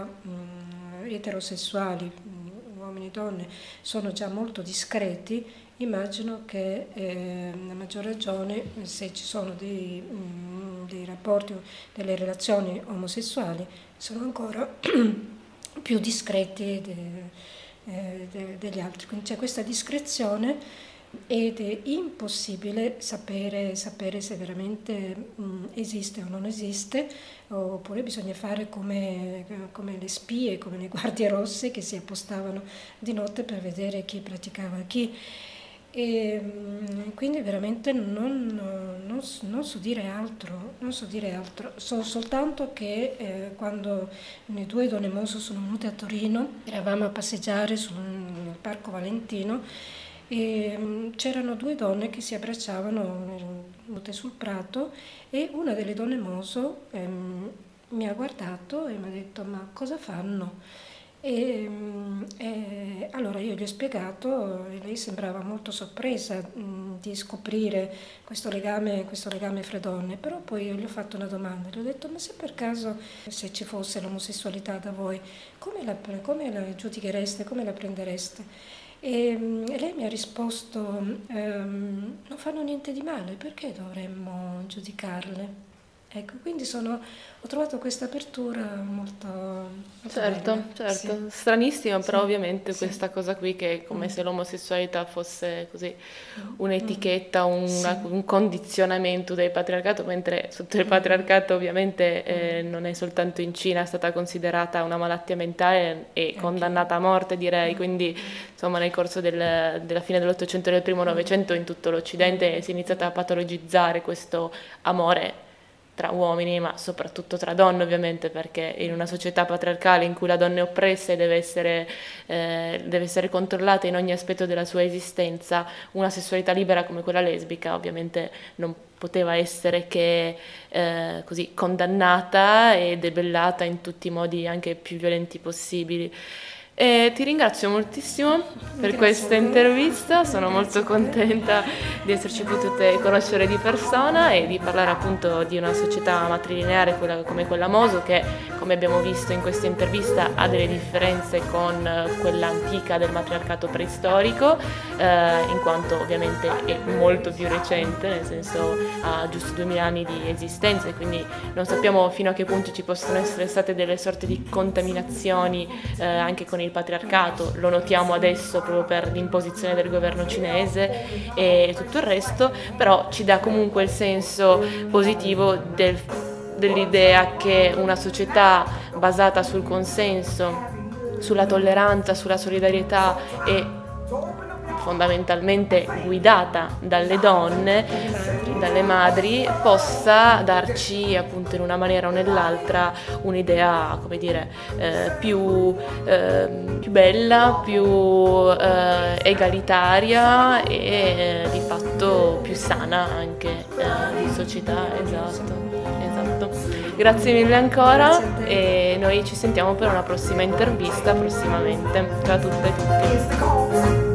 mh, eterosessuali, mh, uomini e donne, sono già molto discreti, immagino che eh, a maggior ragione se ci sono dei, mh, dei rapporti, delle relazioni omosessuali, sono ancora più discreti de- eh, de- degli altri. Quindi c'è questa discrezione ed è impossibile sapere, sapere se veramente mh, esiste o non esiste, oppure bisogna fare come, come le spie, come le guardie rosse che si appostavano di notte per vedere chi praticava chi. E mh, quindi veramente non, non s- non so dire altro, non so dire altro. So soltanto che eh, quando le due donne Moso sono venute a Torino, eravamo a passeggiare sul, nel Parco Valentino e mh, c'erano due donne che si abbracciavano eh, nude sul prato e una delle donne Moso ehm, mi ha guardato e mi ha detto: ma cosa fanno? E, mm, e allora io gli ho spiegato e lei sembrava molto sorpresa mm, di scoprire questo legame, questo legame fra donne, però poi io gli ho fatto una domanda, gli ho detto: ma se per caso se ci fosse l'omosessualità da voi, come la, pre- come la giudichereste, come la prendereste? E, mm, e lei mi ha risposto, ehm, non fanno niente di male, perché dovremmo giudicarle? Ecco, quindi sono, ho trovato questa apertura molto, molto Certo, bella. certo, Sì, stranissima, però sì, ovviamente sì. questa cosa qui che è come Mm, se l'omosessualità fosse così mm, mm. un'etichetta, una- Sì, un condizionamento del patriarcato, mentre sotto il mm, patriarcato ovviamente mm. eh, non è soltanto in Cina, è stata considerata una malattia mentale e Anche, condannata a morte, direi, mm, quindi mm, insomma nel corso del- della fine dell'Ottocento e del primo mm, Novecento in tutto l'Occidente mm, si è iniziata a patologizzare questo amore tra uomini, ma soprattutto tra donne ovviamente, perché in una società patriarcale in cui la donna è oppressa e deve essere, eh, deve essere controllata in ogni aspetto della sua esistenza, una sessualità libera come quella lesbica ovviamente non poteva essere che eh, così condannata e debellata in tutti i modi anche più violenti possibili. E ti ringrazio moltissimo per Grazie a questa te. intervista, sono Grazie molto a te. contenta di esserci potute conoscere di persona e di parlare appunto di una società matrilineare quella- come quella Moso che, come abbiamo visto in questa intervista, ha delle differenze con eh, quella antica del matriarcato preistorico, eh, in quanto ovviamente è molto più recente, nel senso ha giusto duemila anni di esistenza e quindi non sappiamo fino a che punto ci possono essere state delle sorte di contaminazioni eh, anche con il patriarcato, lo notiamo adesso proprio per l'imposizione del governo cinese e tutto il resto, però ci dà comunque il senso positivo del, dell'idea che una società basata sul consenso, sulla tolleranza, sulla solidarietà e fondamentalmente guidata dalle donne, Dalle madri. dalle madri, possa darci appunto in una maniera o nell'altra un'idea, come dire, eh, più, eh, più bella, più eh, egalitaria e eh, di fatto più sana anche eh, di società, esatto, esatto. Grazie mille ancora Grazie a te. e noi ci sentiamo per una prossima intervista prossimamente. Ciao a tutte e tutti.